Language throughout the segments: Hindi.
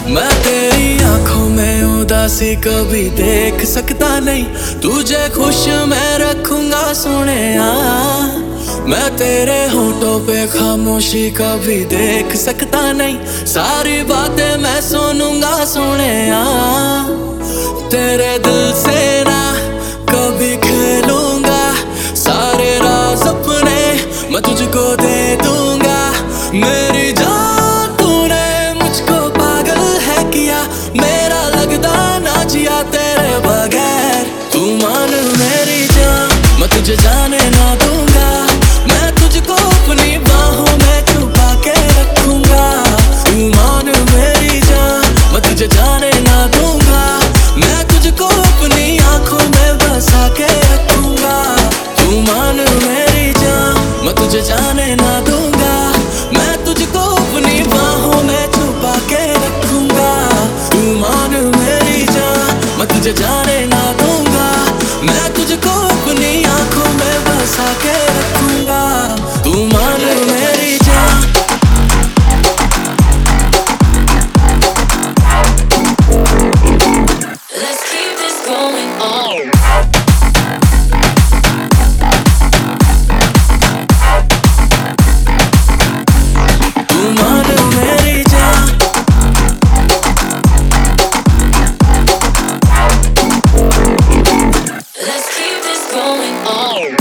मैं तेरी आंखों में उदासी कभी देख सकता नहीं, तुझे खुश मैं रखूंगा सोनिया। मैं तेरे होठों पे खामोशी कभी देख सकता नहीं, सारी बातें मैं सुनूंगा सोनिया। तेरे दिल से ना कभी खेलूंगा, सारे राज अपने मैं तुझको दे दूंगा। मेरी जान तूने मुझको पागल है किया, मेरा लगदा ना जिया तेरे बगैर। तू मान मेरी जान, मैं तुझे जाने ना दूंगा, मैं तुझको अपनी बाहों में छुपा के रखूंगा। तू मान मेरी जान, मैं तुझे जाने ना दूंगा, मैं तुझको अपनी आंखों में बसा के रखूंगा। तू मान मेरी जान, मैं तुझे जाने ना दूंगा, मैं तुझको अपनी बाहों में छुपा के रखूंगा। तू मान मेरी जान, मैं तुझे जाने ना दूंगा, मैं तुझको अपनी आंखों में बसा के रखूंगा। तू मान मेरी जान। Let's keep this going on. तू मान मेरी जान। Let's keep this going on.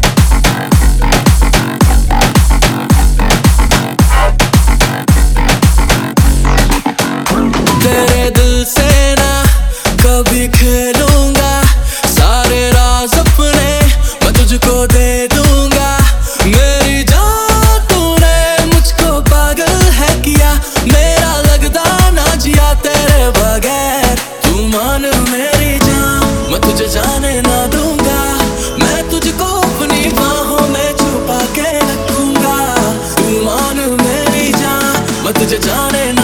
तेरे दिल से ना कभी खेलूंगा, सारे राज अपने मैं तुझको दे दूंगा। मेरी जान तूने मुझको पागल है किया, मेरा लगदा ना जिया तेरे बगैर। तू मान मेरी जान, मैं तुझे जाने ना दूंगा, मैं तुझको अपनी बाहों में छुपा के रखूंगा। तू मान मेरी जान, मैं तुझे जाने ना